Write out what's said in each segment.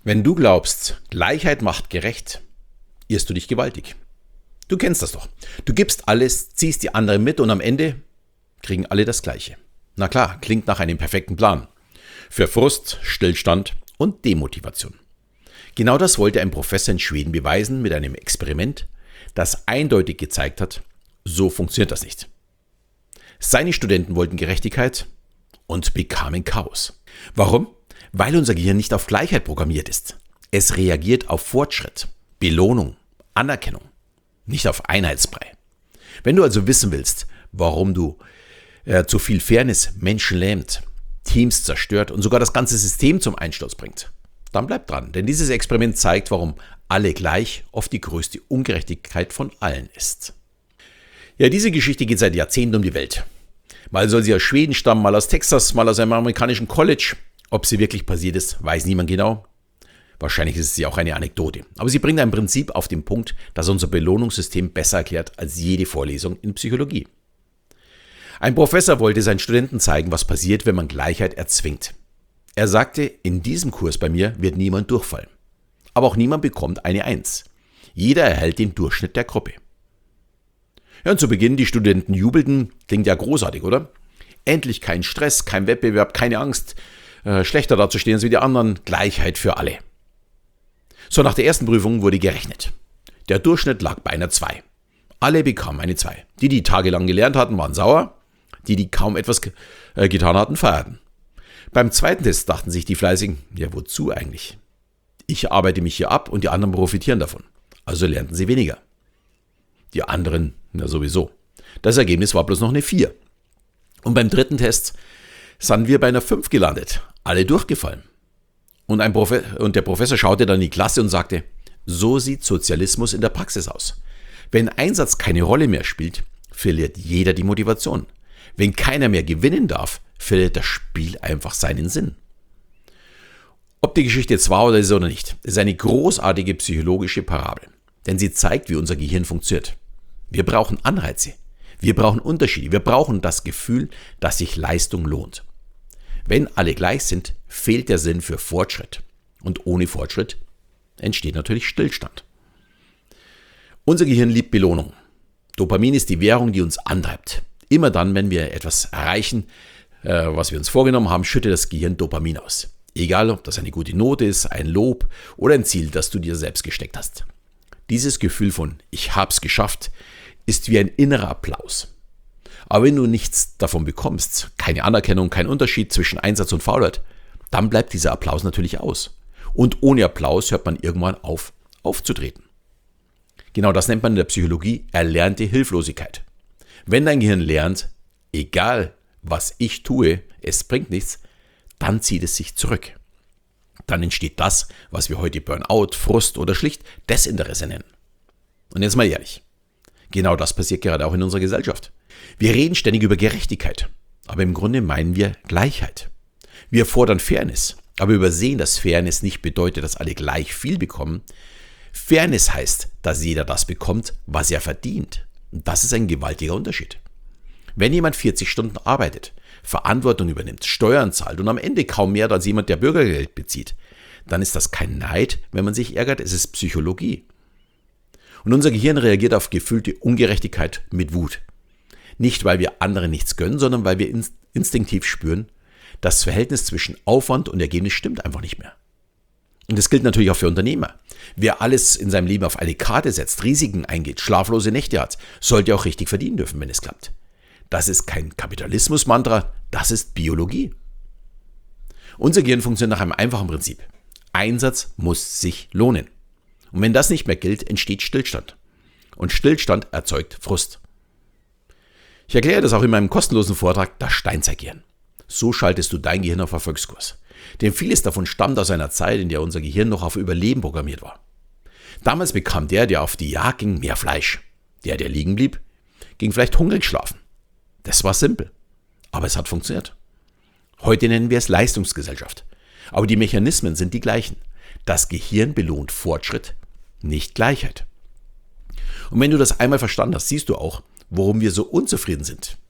Wenn du glaubst, Gleichheit macht gerecht, irrst du dich gewaltig. Du kennst das doch. Du gibst alles, ziehst die anderen mit und am Ende kriegen alle das Gleiche. Na klar, klingt nach einem perfekten Plan. Für Frust, Stillstand und Demotivation. Genau das wollte ein Professor in Schweden beweisen mit einem Experiment, das eindeutig gezeigt hat, so funktioniert das nicht. Seine Studenten wollten Gerechtigkeit und bekamen Chaos. Warum? Weil unser Gehirn nicht auf Gleichheit programmiert ist. Es reagiert auf Fortschritt, Belohnung, Anerkennung, nicht auf Einheitsbrei. Wenn du also wissen willst, warum du zu viel Fairness Menschen lähmt, Teams zerstört und sogar das ganze System zum Einsturz bringt, dann bleib dran, denn dieses Experiment zeigt, warum alle gleich oft die größte Ungerechtigkeit von allen ist. Ja, diese Geschichte geht seit Jahrzehnten um die Welt. Mal soll sie aus Schweden stammen, mal aus Texas, mal aus einem amerikanischen College. Ob sie wirklich passiert ist, weiß niemand genau. Wahrscheinlich ist sie auch eine Anekdote. Aber sie bringt ein Prinzip auf den Punkt, das unser Belohnungssystem besser erklärt als jede Vorlesung in Psychologie. Ein Professor wollte seinen Studenten zeigen, was passiert, wenn man Gleichheit erzwingt. Er sagte, in diesem Kurs bei mir wird niemand durchfallen. Aber auch niemand bekommt eine 1. Jeder erhält den Durchschnitt der Gruppe. Ja, und zu Beginn, die Studenten jubelten, klingt ja großartig, oder? Endlich kein Stress, kein Wettbewerb, keine Angst, schlechter dazustehen als wie die anderen, Gleichheit für alle. So, nach der ersten Prüfung wurde gerechnet. Der Durchschnitt lag bei einer 2. Alle bekamen eine 2. Die tagelang gelernt hatten, waren sauer. Die kaum etwas getan hatten, feierten. Beim zweiten Test dachten sich die Fleißigen, ja wozu eigentlich? Ich arbeite mich hier ab und die anderen profitieren davon. Also lernten sie weniger. Die anderen, na sowieso. Das Ergebnis war bloß noch eine 4. Und beim dritten Test sind wir bei einer 5 gelandet. Alle durchgefallen. Und der Professor schaute dann in die Klasse und sagte, so sieht Sozialismus in der Praxis aus. Wenn Einsatz keine Rolle mehr spielt, verliert jeder die Motivation. Wenn keiner mehr gewinnen darf, verliert das Spiel einfach seinen Sinn. Ob die Geschichte jetzt wahr ist oder nicht, ist eine großartige psychologische Parabel. Denn sie zeigt, wie unser Gehirn funktioniert. Wir brauchen Anreize. Wir brauchen Unterschiede. Wir brauchen das Gefühl, dass sich Leistung lohnt. Wenn alle gleich sind, fehlt der Sinn für Fortschritt. Und ohne Fortschritt entsteht natürlich Stillstand. Unser Gehirn liebt Belohnung. Dopamin ist die Währung, die uns antreibt. Immer dann, wenn wir etwas erreichen, was wir uns vorgenommen haben, schüttet das Gehirn Dopamin aus. Egal, ob das eine gute Note ist, ein Lob oder ein Ziel, das du dir selbst gesteckt hast. Dieses Gefühl von ich hab's geschafft ist wie ein innerer Applaus. Aber wenn du nichts davon bekommst, keine Anerkennung, kein Unterschied zwischen Einsatz und Faulheit, dann bleibt dieser Applaus natürlich aus. Und ohne Applaus hört man irgendwann auf, aufzutreten. Genau das nennt man in der Psychologie erlernte Hilflosigkeit. Wenn dein Gehirn lernt, egal was ich tue, es bringt nichts, dann zieht es sich zurück. Dann entsteht das, was wir heute Burnout, Frust oder schlicht Desinteresse nennen. Und jetzt mal ehrlich, genau das passiert gerade auch in unserer Gesellschaft. Wir reden ständig über Gerechtigkeit, aber im Grunde meinen wir Gleichheit. Wir fordern Fairness, aber übersehen, dass Fairness nicht bedeutet, dass alle gleich viel bekommen. Fairness heißt, dass jeder das bekommt, was er verdient. Und das ist ein gewaltiger Unterschied. Wenn jemand 40 Stunden arbeitet, Verantwortung übernimmt, Steuern zahlt und am Ende kaum mehr als jemand, der Bürgergeld bezieht, dann ist das kein Neid, wenn man sich ärgert, es ist Psychologie. Und unser Gehirn reagiert auf gefühlte Ungerechtigkeit mit Wut. Nicht, weil wir anderen nichts gönnen, sondern weil wir instinktiv spüren, das Verhältnis zwischen Aufwand und Ergebnis stimmt einfach nicht mehr. Und das gilt natürlich auch für Unternehmer. Wer alles in seinem Leben auf eine Karte setzt, Risiken eingeht, schlaflose Nächte hat, sollte auch richtig verdienen dürfen, wenn es klappt. Das ist kein Kapitalismus-Mantra, das ist Biologie. Unser Gehirn funktioniert nach einem einfachen Prinzip. Einsatz muss sich lohnen. Und wenn das nicht mehr gilt, entsteht Stillstand. Und Stillstand erzeugt Frust. Ich erkläre das auch in meinem kostenlosen Vortrag, das Steinzeitgehirn. So schaltest du dein Gehirn auf Erfolgskurs. Denn vieles davon stammt aus einer Zeit, in der unser Gehirn noch auf Überleben programmiert war. Damals bekam der auf die Jagd ging, mehr Fleisch. Der liegen blieb, ging vielleicht hungrig schlafen. Das war simpel. Aber es hat funktioniert. Heute nennen wir es Leistungsgesellschaft. Aber die Mechanismen sind die gleichen. Das Gehirn belohnt Fortschritt, nicht Gleichheit. Und wenn du das einmal verstanden hast, siehst du auch, warum wir so unzufrieden sind.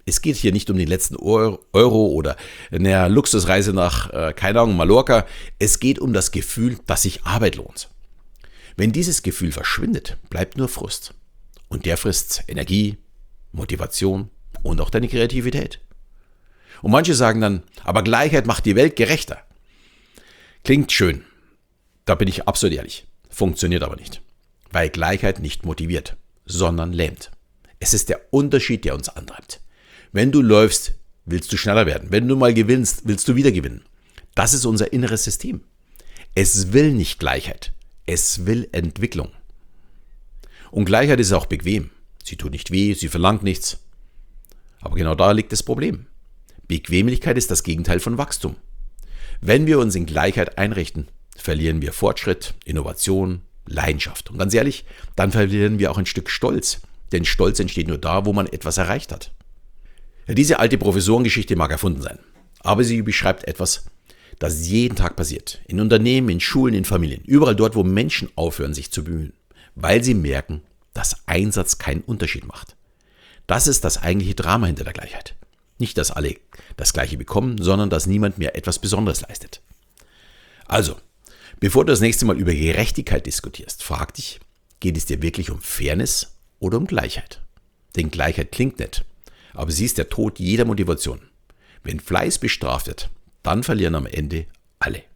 Es geht hier nicht um den letzten Euro oder eine Luxusreise nach, keine Ahnung, Mallorca. Es geht um das Gefühl, dass sich Arbeit lohnt. Wenn dieses Gefühl verschwindet, bleibt nur Frust. Und der frisst Energie, Motivation und auch deine Kreativität. Und manche sagen dann, aber Gleichheit macht die Welt gerechter. Klingt schön. Da bin ich absolut ehrlich. Funktioniert aber nicht. Weil Gleichheit nicht motiviert, sondern lähmt. Es ist der Unterschied, der uns antreibt. Wenn du läufst, willst du schneller werden. Wenn du mal gewinnst, willst du wieder gewinnen. Das ist unser inneres System. Es will nicht Gleichheit. Es will Entwicklung. Und Gleichheit ist auch bequem. Sie tut nicht weh, sie verlangt nichts. Aber genau da liegt das Problem. Bequemlichkeit ist das Gegenteil von Wachstum. Wenn wir uns in Gleichheit einrichten, verlieren wir Fortschritt, Innovation, Leidenschaft. Und ganz ehrlich, dann verlieren wir auch ein Stück Stolz. Denn Stolz entsteht nur da, wo man etwas erreicht hat. Ja, diese alte Professorengeschichte mag erfunden sein. Aber sie beschreibt etwas, das jeden Tag passiert. In Unternehmen, in Schulen, in Familien. Überall dort, wo Menschen aufhören, sich zu bemühen. Weil sie merken, dass Einsatz keinen Unterschied macht. Das ist das eigentliche Drama hinter der Gleichheit. Nicht, dass alle das Gleiche bekommen, sondern dass niemand mehr etwas Besonderes leistet. Also, bevor du das nächste Mal über Gerechtigkeit diskutierst, frag dich, geht es dir wirklich um Fairness oder um Gleichheit? Denn Gleichheit klingt nett, aber sie ist der Tod jeder Motivation. Wenn Fleiß bestraft wird, dann verlieren am Ende alle.